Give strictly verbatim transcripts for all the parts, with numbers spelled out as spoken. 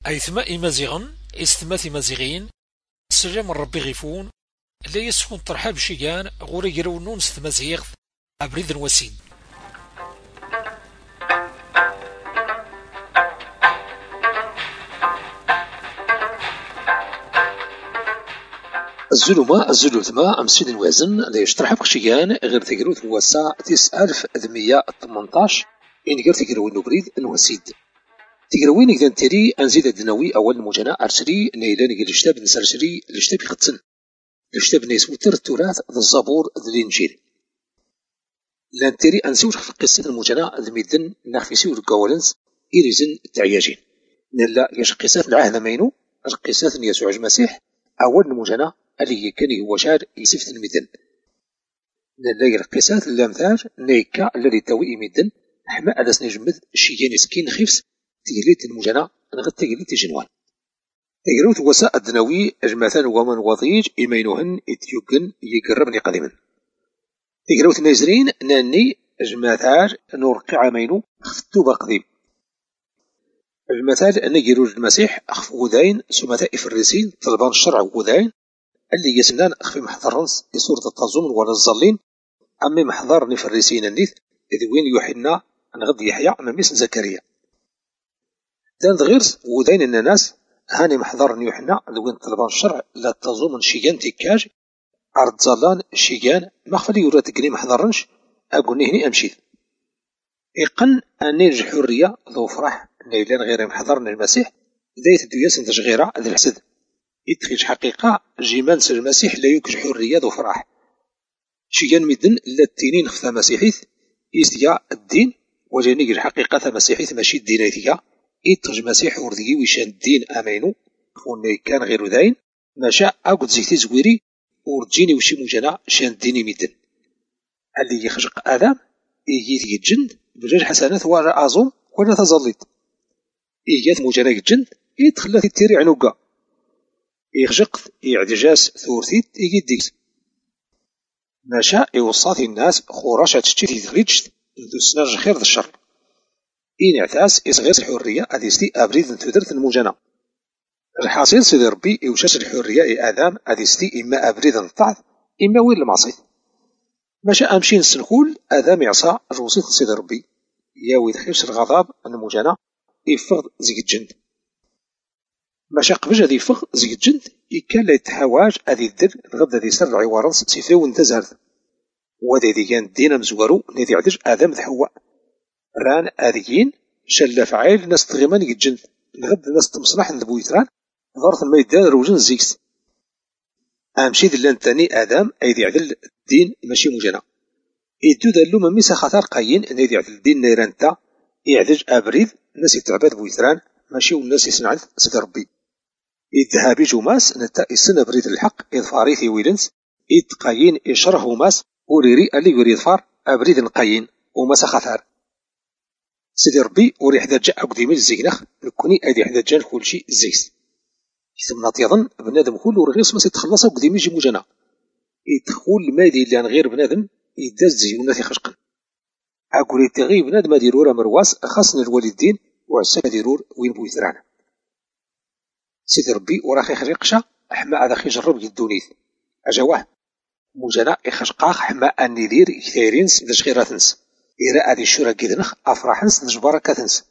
أيثما إمازيغن إستما إمازيغين سلام ربي غيفون لا يسكن ترحاب شيغان غوري يرونون ستمازيغ أبريد وسيد. الزلمة الزلوثمة أمسيد الوزن لا يشترح بخشيان غير تقروت الوسا تيس ألف ثمانية ثمنطاش إن غير تقروين نبريد الوسيد تقروين إذا تيري أنزيد الدنوي أول مجانا أرسلي نيلان غير الشتاب نسرسلي الشتاب يختن الشتاب نيس وتر التراث ذا الزبور ذا الإنجيل لان تيري أنسيور في قصة المجانا الميدن نخفي سيور القوالنس إيريزن التعياجين نلا يش قصات العهد مينو قصات يسوع المسيح أول مجانا اللي كان هو شار يسفت الميدن نلاقي القصات الأمثال نيكا الذي توي ميدن حما أدس نجمد شيان سكين خفس تجليت المجانا نغد تجليت جنوان تجلوت وساء الدنوي أجمثان ومن وضيج إمينوهن إتيوغن يقربني قديما تجلوت نازرين ناني أجمثار نورقع مينو خفتوبة قديم المثال أن يروج المسيح أخف غذاين سمثاء فريسين طلبان الشرع غذاين اللي يسنان أخفي محضرنس يسورة التظن ولا الظلين أمي محضرني فريسين النيث إذ وين يوحنا نغد يحيى أماميس زكريا دان غيرس غذاين الناس هاني محضرني يوحنا لوين طلبان الشرع لا تظن شيغان تيكاج عرض ظلان شيغان مخفلي يورات قني محضرنش أقولني هني أمشي إيقن أني الحرية ذو فرح نيلان غير محضرنا المسيح ذات الدوياس تشغيرة ذي الحسد يدخل حقيقة جيمان سر المسيح لا يوكج حرية ذو فرح شيان مدن لا التينين خفا مسيحيث يستيا الدين وجانيك الحقيقة مسيحيث ماشي الدينيتية يتخج مسيح وردي ويشان الدين أمينو كون كان غير ذاين ما شاء أقود زيتي زويري ورجيني وشي مجانا شان الديني مدن اللي يخشق آدم يجيت يتجند بجاج حسنات وراء أظن ولا تظلت إيجات مجانا يتجند يدخل تيري عنوقا يخجقت يعدجاس ثورثيت يجيت ديكس ما شاء يوصاتي الناس خوراشة تشتيتي تغيجت ذو سناج خير ذا الشر إين اعتاس إصغير الحرية أديستي أبريد تدرت المجانا الحاصل سيدي ربي يوشاش الحرية إي آدم أديستي إما أبريد الطعث إما وين المعصيث ما شاء أمشي نسنخول آدم يعصى الوصيف سيدي ربي ياوي دخيش الغضب المجانا يفقد زيك الجند ما شاء قبج هذي يفقد زيك الجند يكال يتحواج هذي الدر الغد هذي سر عوارنس سيفاو انتزارد وهذا ذي كان دينا مزوارو نذي عدج آدم ذحواء ران آذيين شل فعيل ناس تغيمان يجند الغد ناس تمصلح ذبو يتران ضارت الميدان روجن زيكس أمشي ذلان تاني آدم أيدي عدل الدين ماشي مجانا يدو ذلو مميسا خطر قاين نذي عدل الدين نيرانتا يعدج أبريد ناس يتعباد بويتران ماشي والناس يسنعد سيد ربي يذهبي جوماس نتا يسن بريد الحق إظفاريثي ويلنس يتقاين يشره ماس وريري اللي يريد فار أبريد نقاين وماسا خطر سيدي ربي وري حدا جاء قديمي الزينخ نكوني ادي حدا جان كل شيء زيس ثم يظن بنادم كل رغيص ما يتخلص قديمي يجي مجانا يدخل مادي اللي غير بنادم يداز زيونات يخشقن اقول يتغي بنادم ديرور مرواس خاصنا الوالدين وعسى ديرور وين بو يثران سيدي ربي وراخي خريقشا احما هذا خي جرب يدونيث اجواه مجانا يخشقاخ حما اني دير كثيرينس داش غيراتنس إذا هذه الشورى كيدنخ أفراحنس نجبارة كاتنس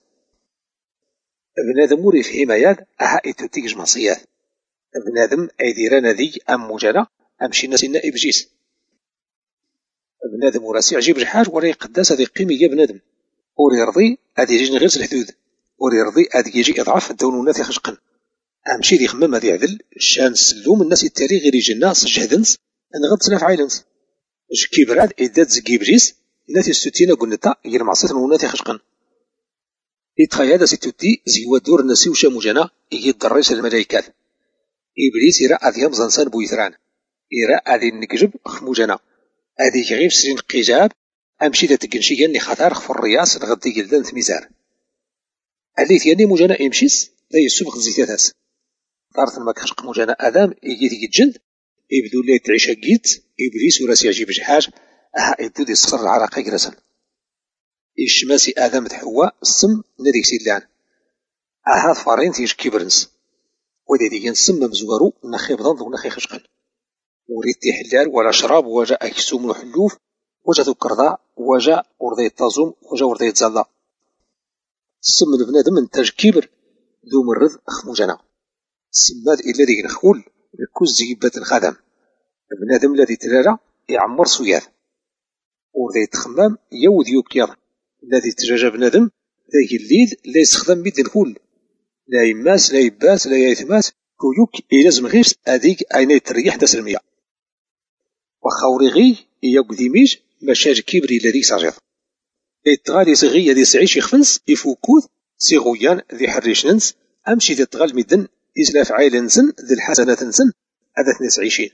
بنادم وري في حمايات أها إتو تيجي معصيات بنادم أيديران ذي أم مجانا أمشي الناس إنا إبجيس بنادم وراسي عجيب الحاج وري قداس هذه قيمة يا بنادم وري يرضي هذه يجي غير الحدود وري يرضي هذه يجي إضعاف الدونونات يخشقن أمشي ذي خمام هذه عدل شان سلوم الناس التاريخ غير يجي الناس جهدنس نغد سلاف عيلنس كيبراد إدات زكي إبجيس التي الستين قلنتا هي المعصية المونات خشقا يتخيل ستوتي زيوا دور النسي وشا مجانا يجي الدريس الملايكات إبليس يرى أذي همزا نسان بويثران يرى أذي النكجب خف مجانا أذي غير سرين قجاب أمشي ذا تقنشي ياني خطار خف الرياس نغدي جلدان ثميزار اللي ثياني مجانا يمشيس لا يسوبخ زيتاتاس دارت الماك خشق مجانا آدم يجي ذي الجند يبدو لي تعيش قيت إبليس وراسي يعجيب جحاج أها إدو دي الصر العراقي جرسن إشماسي آدم تحواء السم نديك سيدلان أهات فارين تيج كيبرنس ودي دي نسمى مزوارو نخي بضنض ونخي خشقن وريد تحلال ولا شراب وجاء أكسوم وحلوف وجا ذو كرضاء وجا ورضي التازوم وجا ورضي الزالة سم البنادم انتاج كبر ذو مرض أخمجنا سماد إلا ذي نخول لكوز زيبات الخدم البنادم الذي تلالا يعمر صياد ورضي التخمام يود يوكيض الذي تجاجا بنادم ذي الليل لا يستخدم بيد الكل لا يماس لا يباس لا يتماس كويوك يلازم غير أديك أين يتريح داس المياه وخوريغي ياك ديميج مشاج كبري الذي ساجد يتغالي صغي يدي سعيش يخفنس يفوكوذ سيغويان ذي حريش ننس أمشي ذي تغال مدن إزلاف عائل نسن ذي الحسنات نسن هذا اثنين عشرين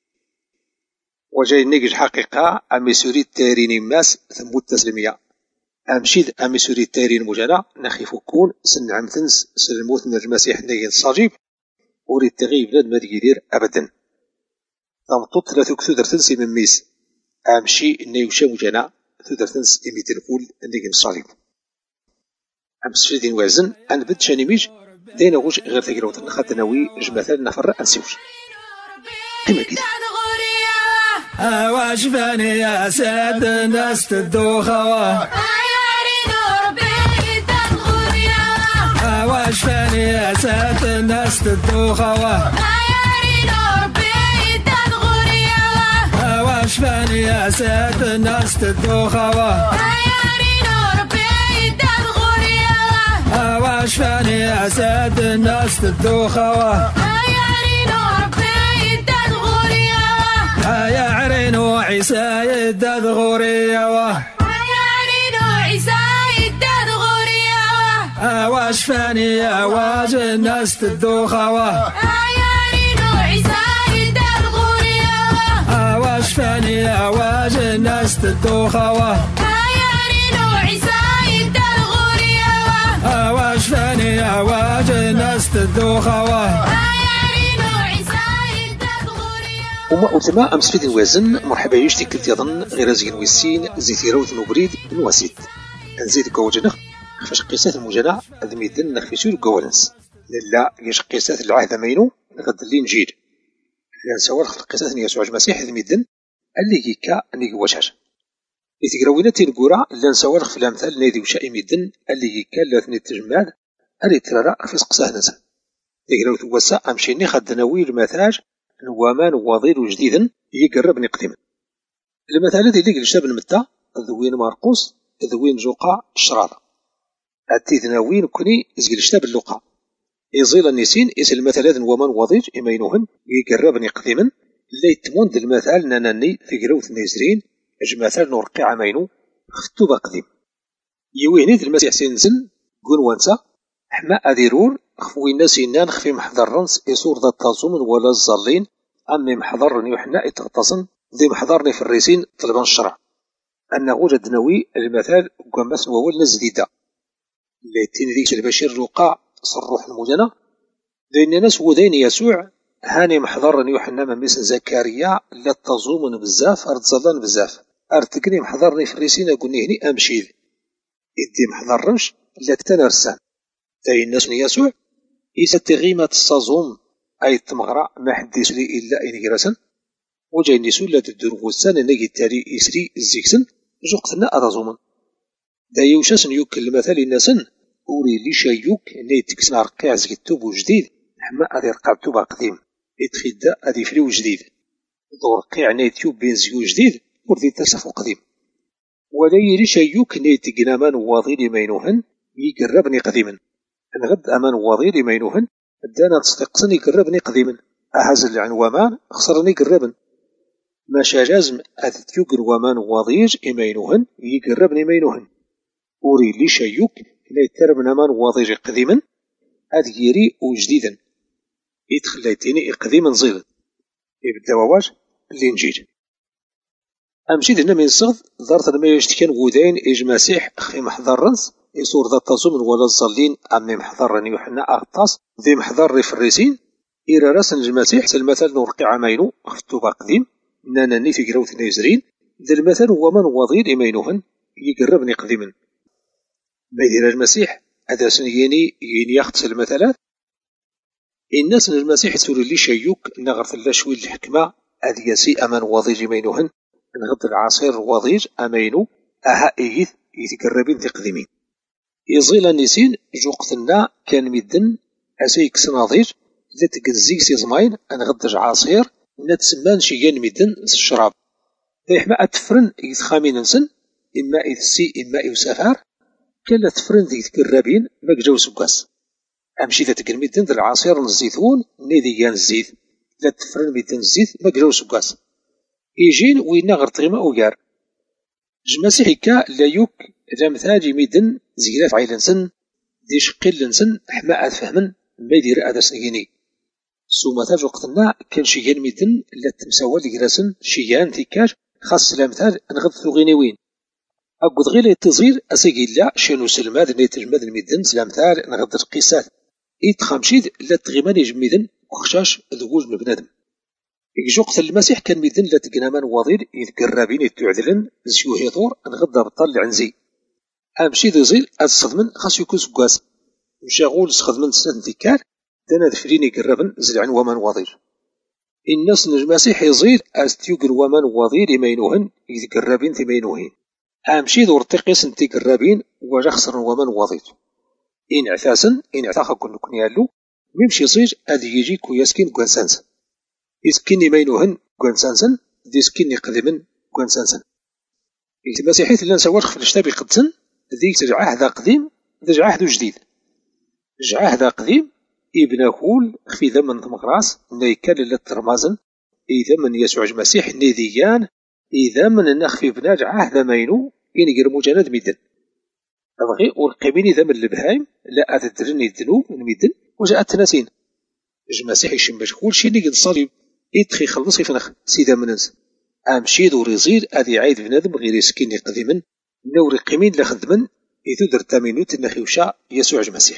وجاي نيجي الحقيقة أمي سوري تاريني ماس ثمود تسلمية أمشي أمي سوري تارين مجانا نخي فكون سن عمثنس سن الموت من المسيح نيجي الصاجيب وريد تغيب بلاد ما يدير أبدا ضمطوط ثلاثة كثودر تنسي من ميس أمشي نيوشا مجانا ثودر تنس إميت الكول نيجي الصاجيب أمس دين وازن أن بد شانيميج دينا غوش غير تقروت نخد نوي جمثال نفر أنسيوش قيمة كده واش باني يا ساد الناس تدوخوا واش باني يا ساد الناس تدوخوا واش باني يا ساد الناس تدوخوا واش باني يا ساد الناس تدوخوا يا عرينو عيسى يداد غوريا يا عرينو عيسى يداد غوريا واش فاني يا واج الناس تدوخوا يا عرينو عيسى يداد غوريا واش فاني يا واج الناس تدوخوا يا عرينو عيسى يداد غوريا واش فاني يا واج الناس تدوخوا وما أتما أمس في الوزن مرحبا يشتي كلت يظن غير زين ويسين زيتي روث نبريد نواسيد نزيد كوجنخ خفاش قيسات المجنع ذميدن نخفي سور كوالنس لا يش قيسات العهد مينو غد اللي نجيل لان سوار خلق قيسات يسوع المسيح ذميدن اللي كيكا نيجي وشاش يتقروينتي الكورا لان سوار في الامثال نيدي وشاء ميدن اللي كيكا لاثني التجماد اللي ترى في سقساه نسا يقراو توسا امشيني خد نويل المثاج نوامان ووظير وجديدا يقرب نقدم المثال الذي يليق لشاب المتة ذوين مارقوس ذوين جوقا الشراطة أتيذ ناوين كني زقل شتاب اللقا يزيل النسين إس المثال نوامان ووظير إمينوهن يقرب نقدما ليتمون ذا المثال ناناني في قروث نيزرين اجمثال نورقي عمينو خطوبة قديم يويني ذا المسيح سينزل قون وانسا حما أذيرور خفوي الناس إنان خفي محضر رنس يصور ذا التازومن ولا الزالين أمي محضر يحنا يتغطسن ذي محضرني في الريسين طلبان الشرع أنه وجد نوي المثال قمس وول نزديدة ليتين ذيك البشير لقاع صروح المجنة ذين ناس وذين يسوع هاني محضر يحنا من مثل زكاريا لا التازومن بزاف أرد زالان بزاف أرتقني محضرني في الريسين أقولني هني أمشي إدي محضرنش لا تتنرسان ذين الناس يسوع إيسا غيمة الصازوم أي التمغرى ما حد يسري إلا إن جرسن وجاي نسول لا تدرو السنة نجي التالي يسري الزيكسن جوقتنا أرازومن دا يوشاسن يوك المثال الناسن أوري لي شايوك نيتكسن رقيع زكتوب جديد حما أذي رقابتو قديم يتخيدا أذي فريو جديد دور رقيع نيتيوب بنزيو جديد ورذي تسفو قديم ولا يلي شايوك نيتقنامان واضي مينوهن يقربني قديما نغد أمان وضيري مينوهن دانا تصدقسني قربني قديما أحز العنوامان خسرني قربن ما شاجازم أذتيوك الوامان وضيج إمينوهن يقربني مينوهن أوري لي شايوك لا يتربن أمان وضيج قديما أذيري وجديدا يتخليتيني قديما زيلا يبدا واواج اللي نجيل أمشي دنا من صغد ضرط ما يشتكن غودين إج مسيح أخي محضر رنس يصور ذا التازومن ولا الظالين أمي محضر يوحنا أغطاس ذي محضر في الرسين إيرا راسن المسيح المثل نورقي عمينو خفتوبا قديم ناناني في قروث نيزرين ذا المثل هو من وضير إمينوهن يقربني قديما ما يدير المسيح هذا سنيني يني يغتسل مثلا الناس المسيح تولي لي شيوك نغرت الله شوي الحكمة هذه يسي أمان وضيج مينوهن نغض العصير وضيج أمينو أها إيث يتقربين تقدمين يزيل النسين جوقتنا كان مدن أسيك سناضيج لتقزيك سيزماين أنغضج عصير نتسمان شيان مدن الشراب إحما أتفرن يتخامين نسن إما إثسي إما إوسافار كلا تفرن ذي تقربين مكجو سكاس أمشي ذا تقل مدن ذا العصير الزيتون نيديان الزيت لا تفرن مدن الزيت مكجو سكاس يجين وينا غرطغيما أويار جماسي حكا لا يوك جامثاجي مدن زيلات عيلنسن دي شقيل لنسن أحما أتفهمن ما يدير هذا سنيني سومتاج وقتنا كان شيان مدن لا تمساوى لجلاسن شيان تيكاج خاص لامثال نغض ثوغينيوين أقود غير يتزغير أسيقي لا شنو سلماد نيتجماد المدن سلامثال نغض القيسات إتخامشيد لا تغيمان يجمدن وخشاش ذوج من بنادم يجو قتل المسيح كان مدن لا تقنامان وضير يتقربين يتعدلن زيو هيطور نغض بطل عنزي أمشي ذي زيل أتصدمن خاص يكون سكواس مشاغول سخدمن سنة ديكار دانا دفرين يقربن زلعن ومان وضير الناس نجماسيح يزيل أستيوغن ومان وضير يمينوهن يتقربين تمينوهن أمشي ذو ارتقيس انتي قرابين وجخسر ومان وضير إن اعتاسن إن اعتاقا كن نكون يالو ميمشي يصير أدي يجي كويسكين كوانسانسن يسكيني مينوهن كوانسانسن دي سكيني قدمن كوانسانسن المسيحية اللي نسوارخ في الاشتابي قدسن ذيك تجعاه ذا قديم تجعاه ذو جديد جعاه ذا قديم ابن كول في ذمن ثمغراس نيكال للترمازن إذا من يسوع المسيح نيديان إذا من النخفي بناج عهد مينو إن يرمو جند ميدن أبغي والقبيل إذا من البهايم لا أتدرني الذنوب من ميدن وجاءت تناسين المسيح يشمش كل شيء نيجي نصلي يدخي خلصي فنخ سيدا مننس أمشي دور يزيد أذي عيد بنادم غير يسكيني قديما نوري قيمين لخدمن إذا درت مينوت النخي وشاء يسوع المسيح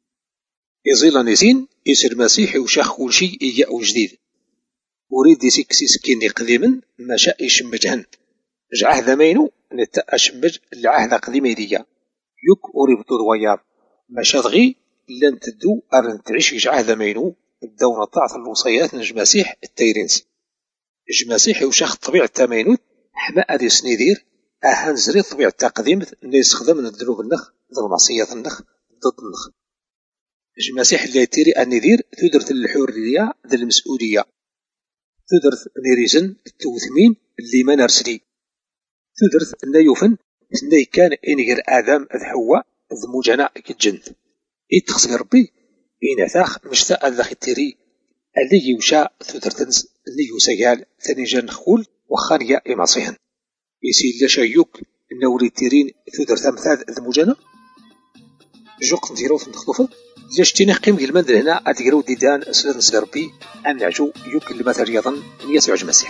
يزيل نزين يسير المسيح وشاخ كل شيء إياء جديد أريد يسكسي سكيني قديما ما شاء يشمجهن جعهد مينو نتا أشمج العهد قديم يديا يك أريبتو دويار ما شاذغي لن تدو أرن تعيش جعهد مينو بدون طاعة الوصيات نجمسيح التيرينس جماسيح وشاخ طبيعة التمينوت حما أدي سنيدير أهان زري طبيعة التقديم نيسخدم من الذنوب النخ ذو المعصية النخ ضد النخ جماسيح اللي يتيري الندير تدرت الحرية ذا المسؤولية تدرت نيريزن التوثمين اللي ما نرسلي تدرت النيوفن اللي كان إنغير آدم أذ حواء ذ مجانا كالجند إتخص ربي إن أثاخ مشتاء ذا ختيري اللي يوشا تدرتنس اللي يوسيال ثاني جان خول وخانيا إماصيهن يسيل لشايوك النوري تيرين تدرت أمثال ذ مجانا جوق نديرو في النخطوفة لاش تيني قيم المد هنا أتقرو ديدان أسلان سربي أن نعجو يوك المثل رياضا يسوع المسيح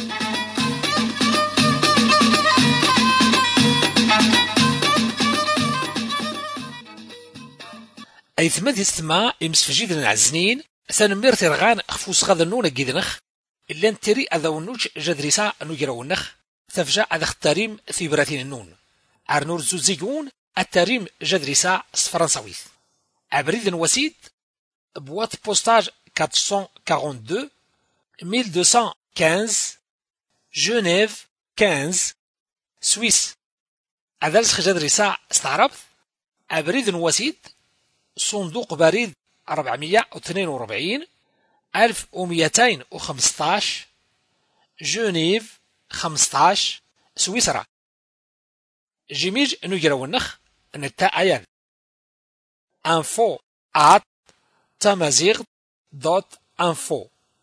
أي ثماد يستمع يمسفجيد العزنين ثانمير ترغان خفوس غاذا نونا جيدنخ إلا نتري أذا ونوج جدريسا نجرو النخ تفجع أذا اختاريم في براتين النون عرنور زوزيقون التاريم جدريسا فرنساويث عبريد وسيد بوات بوستاج أربعمائة واثنين وأربعين ألف ومئتين وخمسة جنيف خمسة سويس أذلس جدريسا استعربت عبريد وسيد صندوق بريد أربعمائة واثنين وأربعين ألف ومئتين وخمسة عشر جنيف خمسة عشر سويسرا جيميج نجرو النخ نتا أيان info at تمازيغ دوت info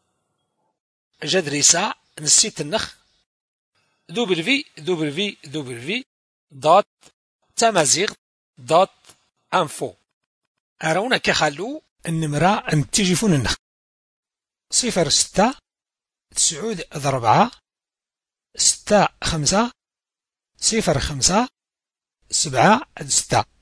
جدريسا نسيت النخ دبليو دبليو دبليو دوت تمازيغ دوت info أرونا كخلو النمرة انتجفون النخ صفر ستة تسعود ضربعة ستة خمسة صفر خمسة سبعة ستة